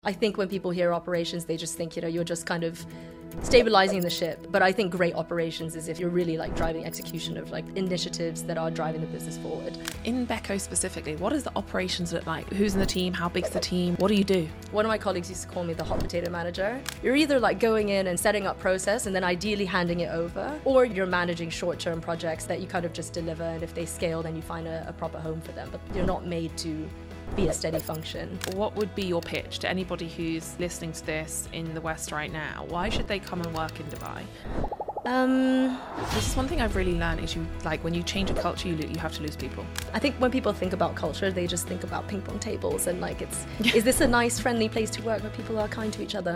I think when people hear operations, they just think, you're just kind of stabilizing the ship. But I think great operations is if you're really driving execution of initiatives that are driving the business forward. In Beko specifically, what does the operations look like? Who's in the team? How big's the team? What do you do? One of my colleagues used to call me the hot potato manager. You're either going in and setting up process and then ideally handing it over, or you're managing short-term projects that you kind of just deliver, and if they scale, then you find a proper home for them. But you're not made to be a steady function. What would be your pitch to anybody who's listening to this in the West right now? Why should they come and work in Dubai? This is one thing I've really learned is when you change a culture, you have to lose people. I think when people think about culture, they just think about ping pong tables and is this a nice, friendly place to work where people are kind to each other?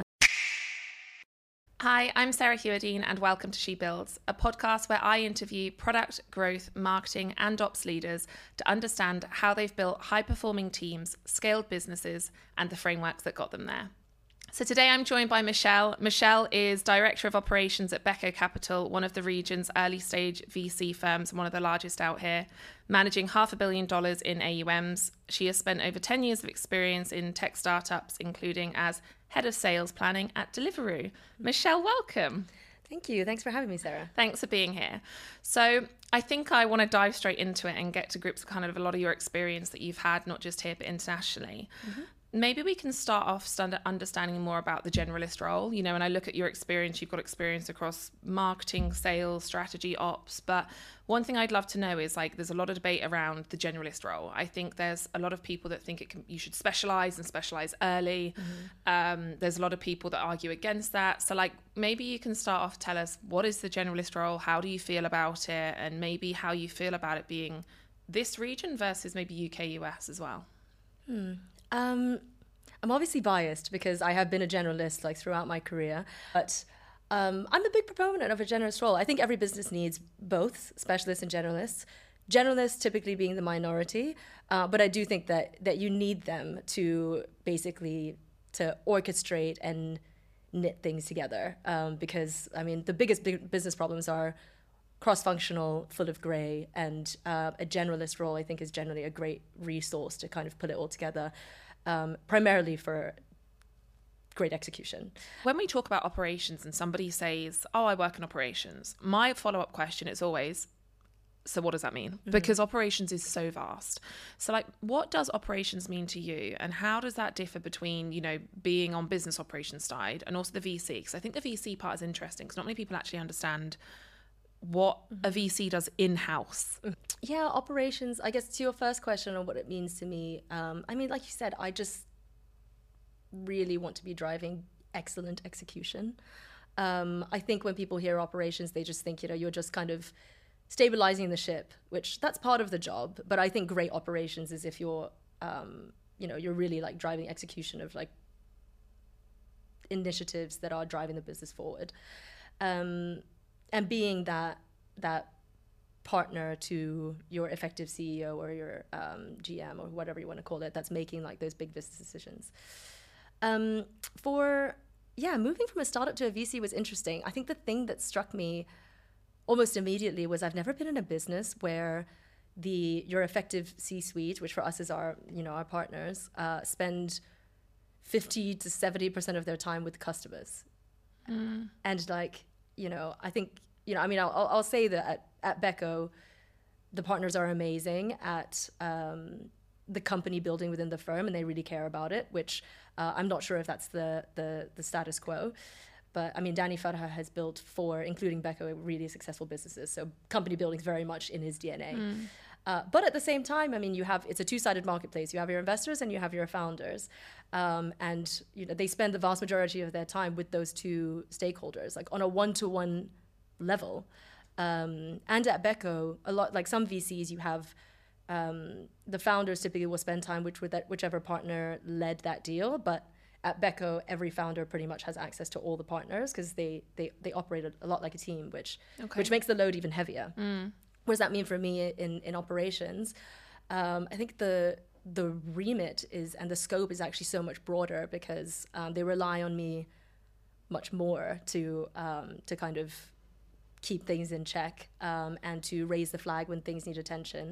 Hi, I'm Sarah Hewardine and welcome to She Builds, a podcast where I interview product, growth, marketing and ops leaders to understand how they've built high-performing teams, scaled businesses and the frameworks that got them there. So today I'm joined by Michelle. Michelle is Director of Operations at Beko Capital, one of the region's early stage VC firms, one of the largest out here, managing $500 million in AUMs. She has spent over 10 years of experience in tech startups, including as Head of Sales Planning at Deliveroo. Michelle, welcome. Thank you. Thanks for having me, Sarah. Thanks for being here. So I think I want to dive straight into it and get to grips with kind of a lot of your experience that you've had, not just here, but internationally. Mm-hmm. Maybe we can start off understanding more about the generalist role. When I look at your experience, you've got experience across marketing, sales, strategy, ops. But one thing I'd love to know is there's a lot of debate around the generalist role. I think there's a lot of people that think you should specialize and specialize early. Mm-hmm. There's a lot of people that argue against that. So maybe you can start off, tell us what is the generalist role? How do you feel about it? And maybe how you feel about it being this region versus maybe UK, US as well. I'm obviously biased because I have been a generalist throughout my career, but I'm a big proponent of a generalist role. I think every business needs both specialists and generalists. Generalists typically being the minority, but I do think that you need them to basically to orchestrate and knit things together. Because the biggest business problems are cross-functional, full of grey, and a generalist role I think is generally a great resource to kind of put it all together. Primarily for great execution. When we talk about operations and somebody says, I work in operations, my follow-up question is always, so what does that mean? Mm-hmm. Because operations is so vast. So what does operations mean to you? And how does that differ between, being on business operations side and also the VC? Because I think the VC part is interesting because not many people actually understand what a VC does in-house. Yeah, operations, I guess to your first question on what it means to me, like you said, I just really want to be driving excellent execution. I think when people hear operations, they just think, you're just kind of stabilizing the ship, which that's part of the job. But I think great operations is if you're, you're really driving execution of initiatives that are driving the business forward. And being that partner to your effective CEO or your GM or whatever you want to call it, that's making those big business decisions. Moving from a startup to a VC was interesting. I think the thing that struck me almost immediately was I've never been in a business where your effective C-suite, which for us is our partners, spend 50 to 70% of their time with customers. And I think, I'll say that at Beko, the partners are amazing at the company building within the firm, and they really care about it, which I'm not sure if that's the status quo. But Danny Farha has built 4, including Beko, really successful businesses. So company building is very much in his DNA. But at the same time, it's a two-sided marketplace. You have your investors and you have your founders. And they spend the vast majority of their time with those two stakeholders, on a one-to-one level. And at Beko, a lot some VCs, you have the founders typically will spend time with whichever partner led that deal. But at Beko, every founder pretty much has access to all the partners because they operate a lot like a team, which makes the load even heavier. What does that mean for me in operations? I think the remit and the scope is actually so much broader because they rely on me much more to kind of keep things in check and to raise the flag when things need attention.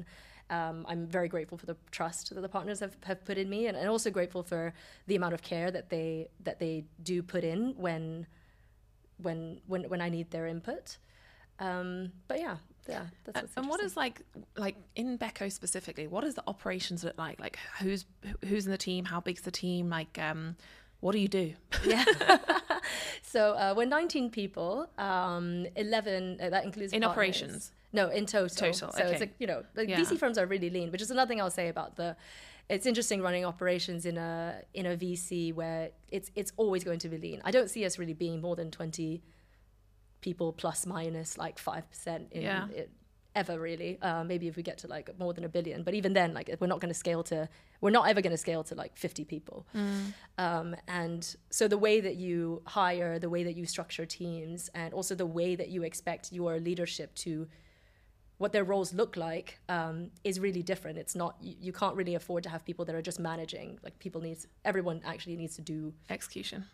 I'm very grateful for the trust that the partners have put in me, and also grateful for the amount of care that they do put in when I need their input. But yeah, that's what's and what is like in Beko specifically, what does the operations look like? Like who's in the team? How big's the team? Like what do you do? Yeah. So we're 19 people, 11, that includes in partners. Operations? No, in total. So okay. It's like, VC firms are really lean, which is another thing I'll say about it's interesting running operations in a VC where it's always going to be lean. I don't see us really being more than 20 people plus minus like 5% in ever really. Maybe if we get to like more than 1 billion, but even then, like we're not ever going to scale to like 50 people. And so the way that you hire, the way that you structure teams, and also the way that you expect your leadership to, what their roles look like, is really different. It's not, you can't really afford to have people that are just managing. Like everyone actually needs to do execution.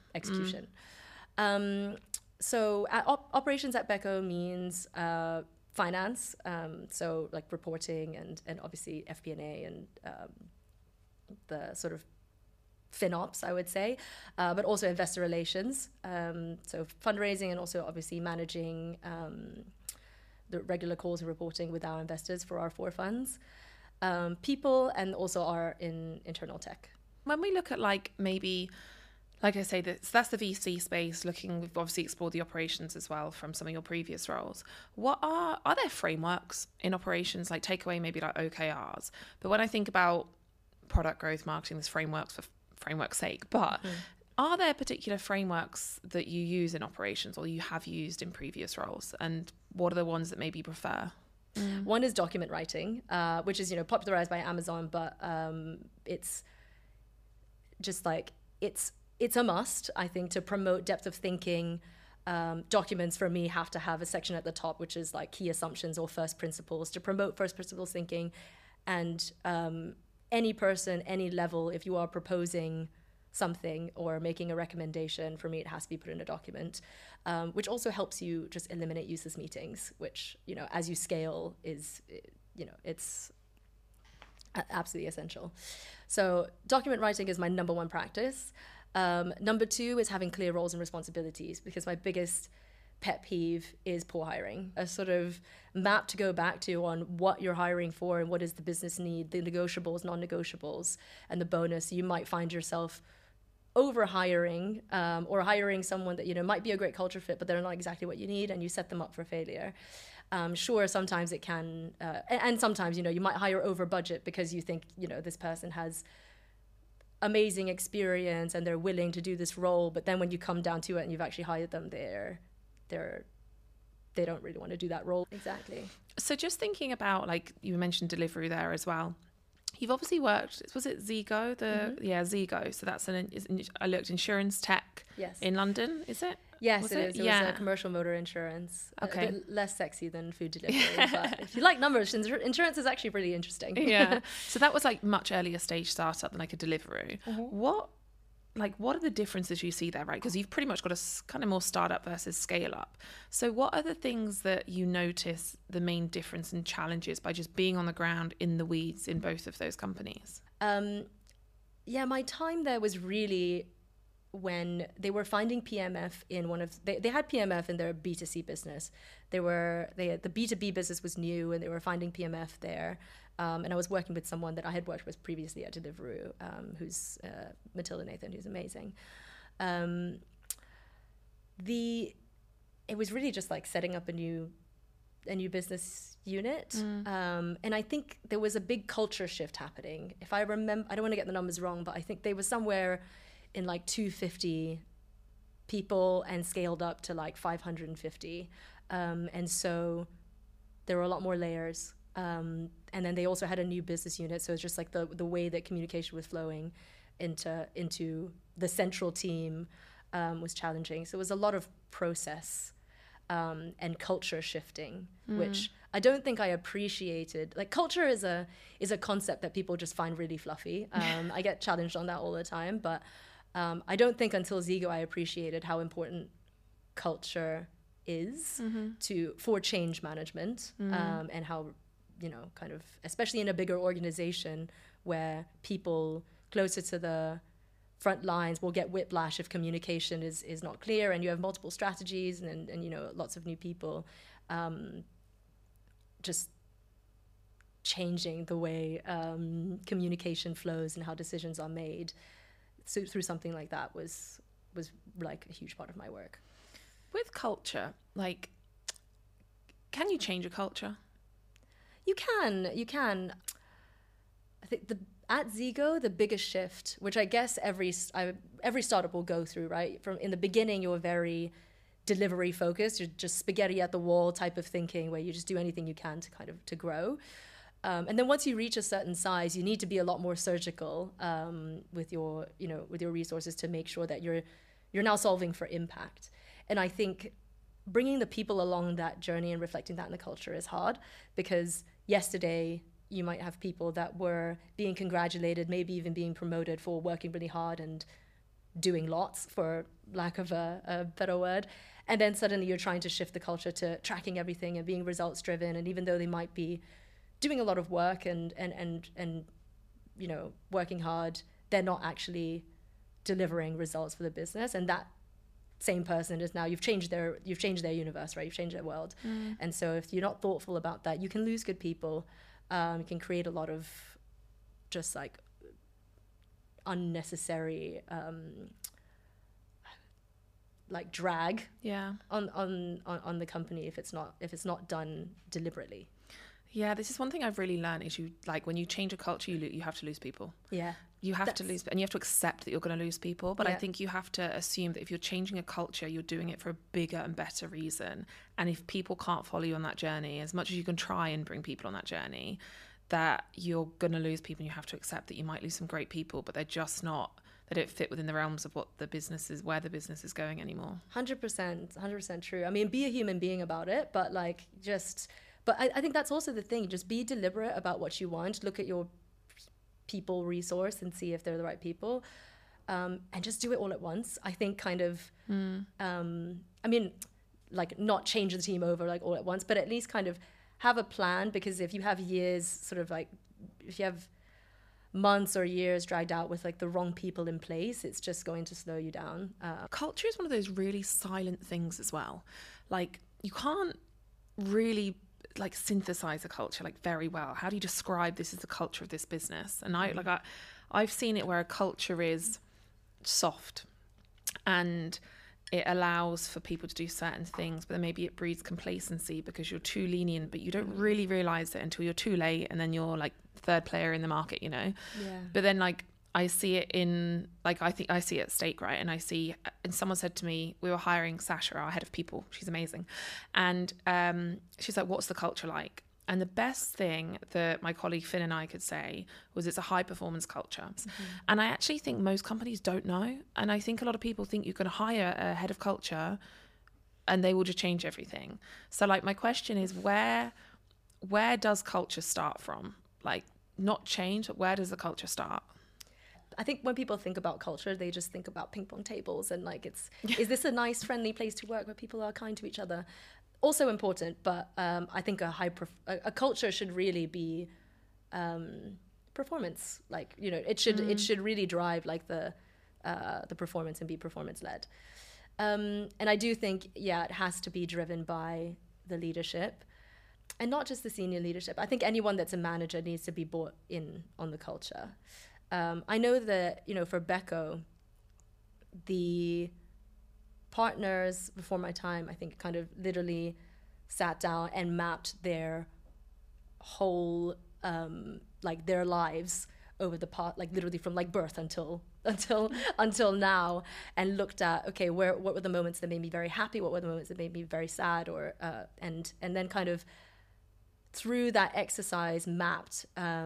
So operations at Beko means finance, so like reporting and obviously FP&A and the sort of FinOps, I would say, but also investor relations, so fundraising, and also obviously managing the regular calls and reporting with our investors for our 4 funds, people, and also our internal tech. When we look at like maybe, like I say, that's the VC space. We've obviously explored the operations as well from some of your previous roles. What are there frameworks in operations, like take away maybe like OKRs? But when I think about product growth marketing, there's frameworks for framework's sake. But are there particular frameworks that you use in operations or you have used in previous roles? And what are the ones that maybe you prefer? One is document writing, which is popularized by Amazon, but it's just like it's a must, I think, to promote depth of thinking. Documents for me have to have a section at the top, which is like key assumptions or first principles, to promote first principles thinking. And any person, any level, if you are proposing something or making a recommendation, for me, it has to be put in a document, which also helps you just eliminate useless meetings, which, as you scale is, it's absolutely essential. So document writing is my number 1 practice. Number 2 is having clear roles and responsibilities, because my biggest pet peeve is poor hiring. A sort of map to go back to on what you're hiring for and what is the business need, the negotiables, non-negotiables, and the bonus. You might find yourself over hiring or hiring someone that might be a great culture fit, but they're not exactly what you need, and you set them up for failure. Sure, sometimes it can, and sometimes you might hire over budget because you think this person has amazing experience and they're willing to do this role, but then when you come down to it and you've actually hired them, they don't really want to do that role. Exactly. So just thinking about, like you mentioned delivery there as well. You've obviously worked, was it Zego? Zego. So that's I looked insurance tech in London, is it? Yes, it is. It was a commercial motor insurance. Okay. A bit less sexy than food delivery. But if you like numbers, insurance is actually really interesting. Yeah. So that was like much earlier stage startup than like a Deliveroo. What are the differences you see there, right? Because you've pretty much got a kind of more startup versus scale up. So what are the things that you notice the main difference and challenges by just being on the ground in the weeds in both of those companies? My time there was really when they were finding PMF in they had PMF in their B2C business. The B2B business was new, and they were finding PMF there. And I was working with someone that I had worked with previously at Deliveroo, who's Matilda Nathan, who's amazing. It was really just like setting up a new business unit. And I think there was a big culture shift happening. If I remember, I don't want to get the numbers wrong, but I think they were somewhere in like 250 people and scaled up to like 550. And so there were a lot more layers. And then they also had a new business unit. So it's just like the way that communication was flowing into the central team was challenging. So it was a lot of process and culture shifting, which I don't think I appreciated. Like culture is a concept that people just find really fluffy. I get challenged on that all the time, but I don't think until Zego I appreciated how important culture is for change management, and how kind of, especially in a bigger organization where people closer to the front lines will get whiplash if communication is not clear, and you have multiple strategies and lots of new people, just changing the way communication flows and how decisions are made through something like that was like a huge part of my work. With culture, like, can you change a culture? You can. I think at Zego, the biggest shift, which I guess every startup will go through, right? From in the beginning, you're very delivery focused. You're just spaghetti at the wall type of thinking, where you just do anything you can to grow. And then once you reach a certain size, you need to be a lot more surgical with your resources to make sure that you're now solving for impact. And I think bringing the people along that journey and reflecting that in the culture is hard, because yesterday you might have people that were being congratulated, maybe even being promoted for working really hard and doing lots, for lack of a better word. And then suddenly you're trying to shift the culture to tracking everything and being results driven. And even though they might be doing a lot of work and working hard, they're not actually delivering results for the business. And that same person is now, you've changed their universe, right? You've changed their world. And so if you're not thoughtful about that, you can lose good people. You can create a lot of just like unnecessary like drag on the company if it's not done deliberately. Yeah, this is one thing I've really learned is when you change a culture, you have to lose people. Yeah. You have to lose, and you have to accept that you're going to lose people. But I think you have to assume that if you're changing a culture, you're doing it for a bigger and better reason. And if people can't follow you on that journey, as much as you can try and bring people on that journey, that you're going to lose people, and you have to accept that you might lose some great people, but they're just not, they don't fit within the realms of what the business is, where the business is going anymore. 100% true. I mean, be a human being about it, but But I think that's also the thing. Just be deliberate about what you want. Look at your people resource and see if they're the right people. And just do it all at once. I think kind of, I mean, like not change the team over like all at once, but at least kind of have a plan, because if you have years sort of like, if you have months or years dragged out with like the wrong people in place, it's just going to slow you down. Culture is one of those really silent things as well. Like you can't really like synthesize a culture like very well. How do you describe this as the culture of this business? And I've seen it where a culture is soft and it allows for people to do certain things, but then maybe it breeds complacency because you're too lenient, but you don't really realize it until you're too late, and then you're like third player in the market, But then like I see it in like I see it at Stake, right? And someone said to me, we were hiring Sasha, our head of people, she's amazing, and she's like, what's the culture like? And the best thing that my colleague Finn and I could say was it's a high performance culture. And I actually think most companies don't know, and I think a lot of people think you can hire a head of culture and they will just change everything. So like my question is, where does culture start from? Like not change, but where does the culture start? I think when people think about culture, they just think about ping pong tables and like is this a nice, friendly place to work where people are kind to each other? Also important, but I think a culture should really be performance. Like it should really drive like the performance and be performance led. And I do think it has to be driven by the leadership, and not just the senior leadership. I think anyone that's a manager needs to be bought in on the culture. I know that, for Beko, the partners before my time, I think kind of literally sat down and mapped their whole, like their lives over the part, like literally from like birth until now, and looked at, okay, what were the moments that made me very happy? What were the moments that made me very sad? Or, and then kind of through that exercise mapped,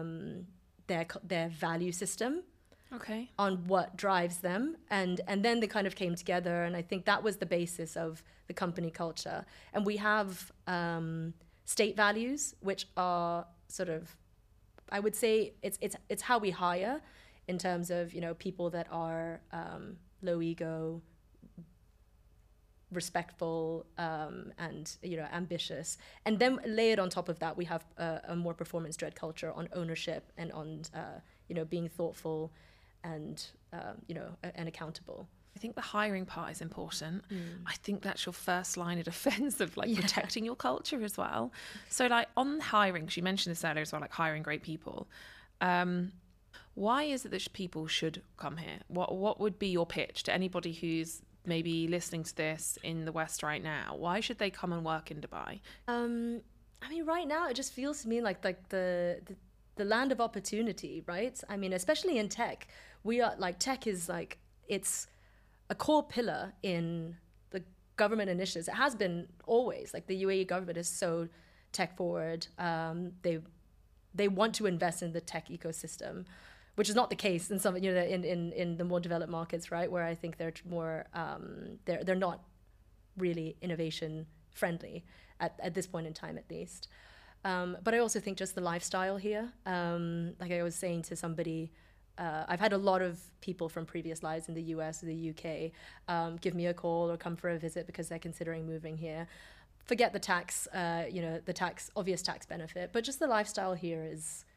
their value system on what drives them, and then they kind of came together, and I think that was the basis of the company culture. And we have state values, which are sort of, I would say it's how we hire, in terms of people that are low ego, respectful, and ambitious. And then layered on top of that, we have a more performance-led culture on ownership and on being thoughtful and and accountable. I think the hiring part is important. I think that's your first line of defense of like protecting your culture as well. So like on hiring, because you mentioned this earlier as well, like hiring great people. Why is it that people should come here? What would be your pitch to anybody who's maybe listening to this in the West right now? Why should they come and work in Dubai? I mean, right now it just feels to me like the land of opportunity, right? I mean, especially in tech, tech is like, it's a core pillar in the government initiatives. It has been always. Like the UAE government is so tech forward. They want to invest in the tech ecosystem, which is not the case in some in the more developed markets, right? Where I think they're more they're not really innovation friendly at this point in time, at least. But I also think just the lifestyle here. Like I was saying to somebody. I've had a lot of people from previous lives in the US or the UK give me a call or come for a visit because they're considering moving here. Forget the tax, the obvious tax benefit, but just the lifestyle here is,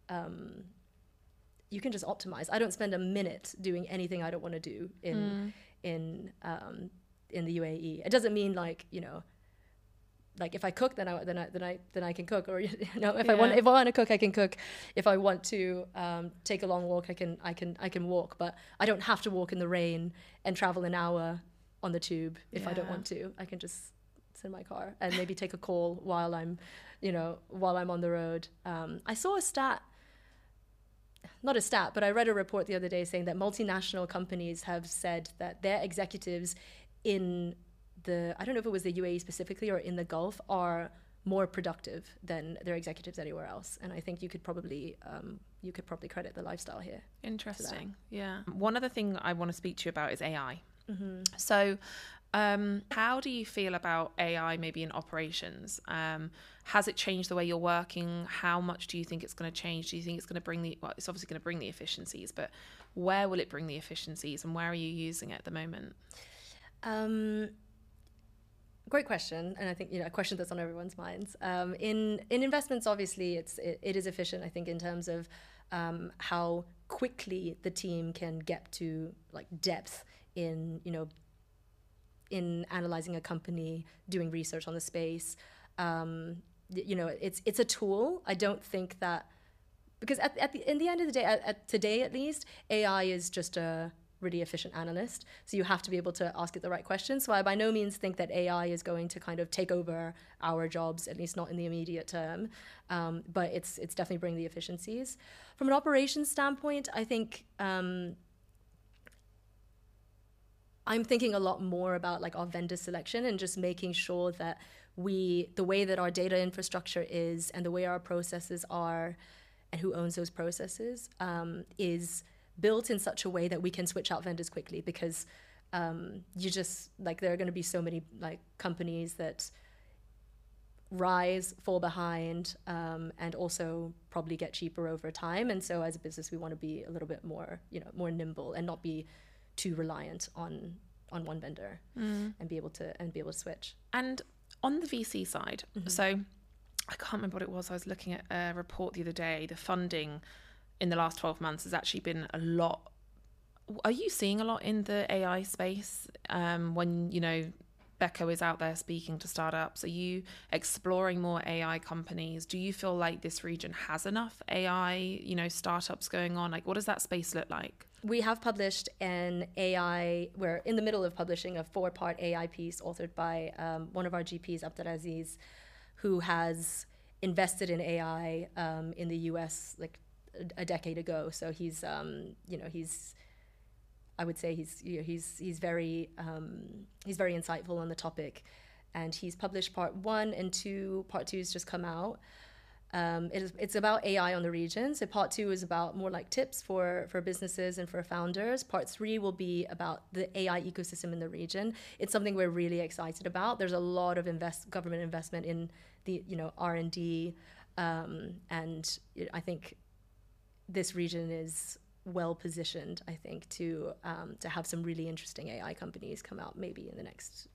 you can just optimize. I don't spend a minute doing anything I don't want to do in the UAE. It doesn't mean like like if I cook, then I can cook, or if I want to cook, I can cook. If I want to take a long walk, I can walk, but I don't have to walk in the rain and travel an hour on the tube if I don't want to. I can just sit in my car and maybe take a call while I'm on the road. I saw not a stat, but I read a report the other day saying that multinational companies have said that their executives in I don't know if it was the UAE specifically or in the Gulf, are more productive than their executives anywhere else. And I think you could probably credit the lifestyle here. Interesting. Yeah. One other thing I want to speak to you about is AI. Mm-hmm. So how do you feel about AI maybe in operations? Has it changed the way you're working? How much do you think it's going to change? Do you think it's going to bring it's obviously going to bring the efficiencies, but where will it bring the efficiencies and where are you using it at the moment? Great question, and I think a question that's on everyone's minds. In investments, obviously, it is efficient. I think in terms of how quickly the team can get to like depth in in analyzing a company, doing research on the space. It's a tool. I don't think that, because in the end of the day, today at least, AI is just a really efficient analyst. So you have to be able to ask it the right questions. So I by no means think that AI is going to kind of take over our jobs, at least not in the immediate term. But it's definitely bringing the efficiencies. From an operations standpoint, I think I'm thinking a lot more about like our vendor selection and just making sure that the way that our data infrastructure is and the way our processes are and who owns those processes is built in such a way that we can switch out vendors quickly, because you just like there are going to be so many like companies that rise, fall behind, and also probably get cheaper over time. And so as a business, we want to be a little bit more more nimble and not be too reliant on one vendor, and be able to switch. And on the VC side, so I can't remember what it was. I was looking at a report the other day. The funding in the last 12 months has actually been a lot. Are you seeing a lot in the AI space when, Beko is out there speaking to startups? Are you exploring more AI companies? Do you feel like this region has enough AI, startups going on? Like, what does that space look like? We have published we're in the middle of publishing a 4-part AI piece authored by one of our GPs, Abdelaziz, who has invested in AI in the US like a decade ago. So he's I would say he's very insightful on the topic, and he's published part 1 and 2. Part 2 has just come out. It's about AI on the region. So part 2 is about more like tips for businesses and for founders. Part 3 will be about the AI ecosystem in the region. It's something we're really excited about. There's a lot of government investment in the R&D, and I think this region is well positioned, I think, to have some really interesting AI companies come out maybe in the next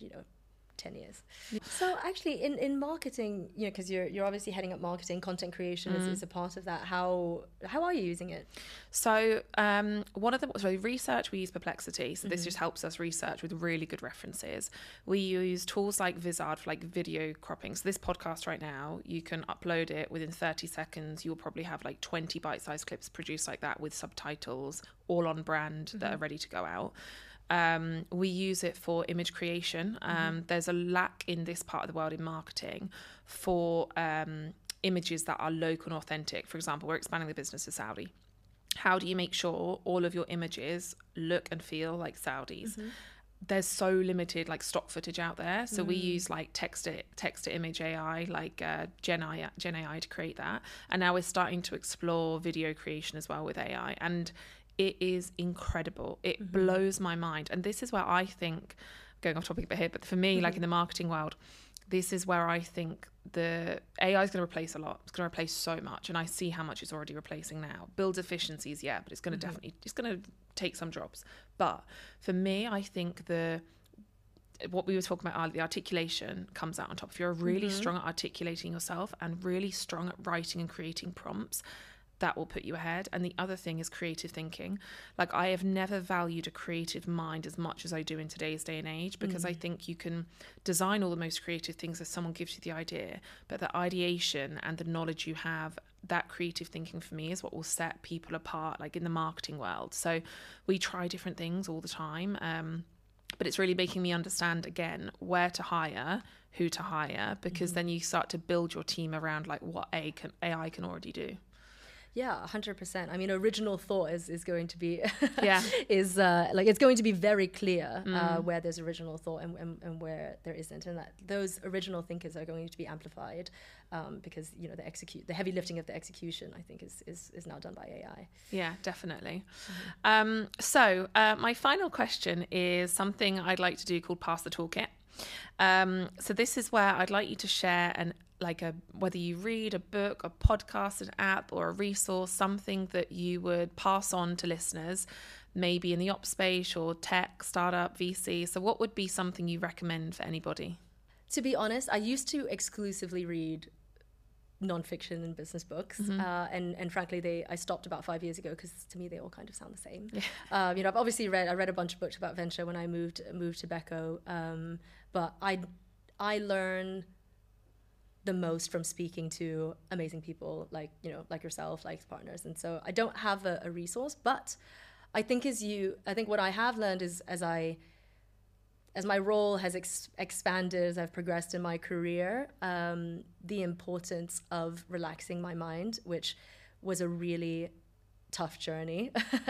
10 years. So actually in marketing, because you're obviously heading up marketing, content creation is a part of that. How are you using it? So research, we use Perplexity. So this just helps us research with really good references. We use tools like Vizard for like video cropping. So this podcast right now, you can upload it within 30 seconds. You'll probably have like 20 bite-sized clips produced like that with subtitles, all on brand that are ready to go out. We use it for image creation. There's a lack in this part of the world in marketing for images that are local and authentic. For example, we're expanding the business to Saudi. How do you make sure all of your images look and feel like Saudis? There's so limited like stock footage out there. So we use like text to image AI, like Gen AI to create that. And now we're starting to explore video creation as well with AI. And it is incredible. It blows my mind. And this is where I think, going off topic a bit here, but for me, like in the marketing world, this is where I think the AI is going to replace a lot. It's going to replace so much. And I see how much it's already replacing now. Builds efficiencies, yeah, but it's going to it's going to take some jobs. But for me, I think what we were talking about, the articulation comes out on top. If you're really strong at articulating yourself and really strong at writing and creating prompts, that will put you ahead. And the other thing is creative thinking. Like, I have never valued a creative mind as much as I do in today's day and age, because I think you can design all the most creative things as someone gives you the idea, but the ideation and the knowledge you have, that creative thinking for me is what will set people apart, like in the marketing world. So we try different things all the time, but it's really making me understand again where to hire, who to hire, because then you start to build your team around like what AI can already do. Yeah, 100%. I mean, original thought is going to be it's going to be very clear where there's original thought and where there isn't, and that those original thinkers are going to be amplified because the heavy lifting of the execution, I think, is now done by AI. Yeah, definitely. So my final question is something I'd like to do called Pass the Toolkit. So this is where I'd like you to share whether you read a book, a podcast, an app, or a resource, something that you would pass on to listeners, maybe in the ops space or tech, startup, VC. So what would be something you recommend for anybody? To be honest, I used to exclusively read nonfiction and business books, and frankly, I stopped about 5 years ago because to me they all kind of sound the same. Yeah. I've obviously read a bunch of books about venture when I moved to Beko, but I learn the most from speaking to amazing people like yourself, like partners. And so I don't have a resource, but I think what I have learned is as my role has expanded, as I've progressed in my career, the importance of relaxing my mind, which was a really tough journey.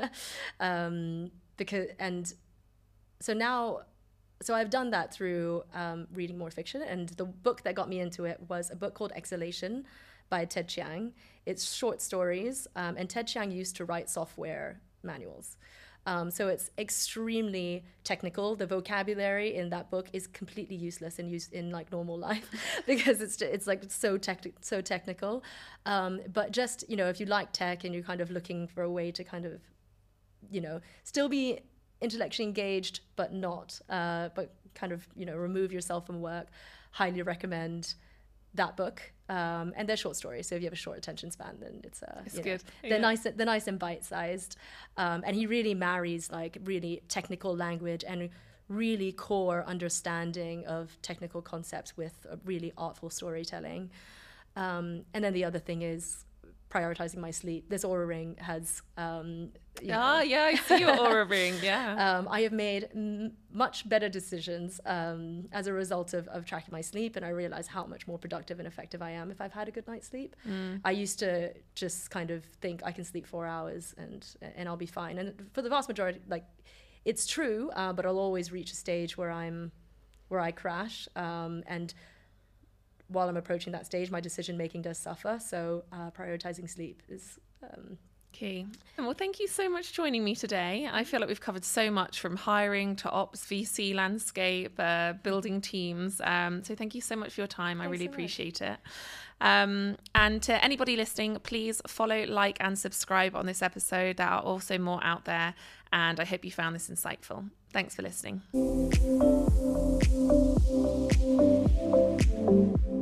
So I've done that through reading more fiction, and the book that got me into it was a book called Exhalation by Ted Chiang. It's short stories, and Ted Chiang used to write software manuals. So it's extremely technical. The vocabulary in that book is completely useless in like normal life because it's like so technical. But just, if you like tech and you're kind of looking for a way to kind of, still be intellectually engaged, but kind of, remove yourself from work, highly recommend that book. And they're short stories, so if you have a short attention span, then it's good. They're nice and bite-sized. And he really marries like really technical language and really core understanding of technical concepts with a really artful storytelling. And then the other thing is prioritizing my sleep. This Oura Ring has I see your Oura Ring. I have made much better decisions as a result of tracking my sleep, and I realize how much more productive and effective I am if I've had a good night's sleep. I used to just kind of think I can sleep 4 hours and I'll be fine, and for the vast majority, like, it's true, but I'll always reach a stage where I crash, and while I'm approaching that stage, my decision making does suffer. So prioritizing sleep is key. Well, thank you so much for joining me today. I feel like we've covered so much, from hiring to ops, VC landscape, building teams. So thank you so much for your time. Thanks, I really appreciate it. And to anybody listening, please follow, like, and subscribe on this episode. There are also more out there. And I hope you found this insightful. Thanks for listening.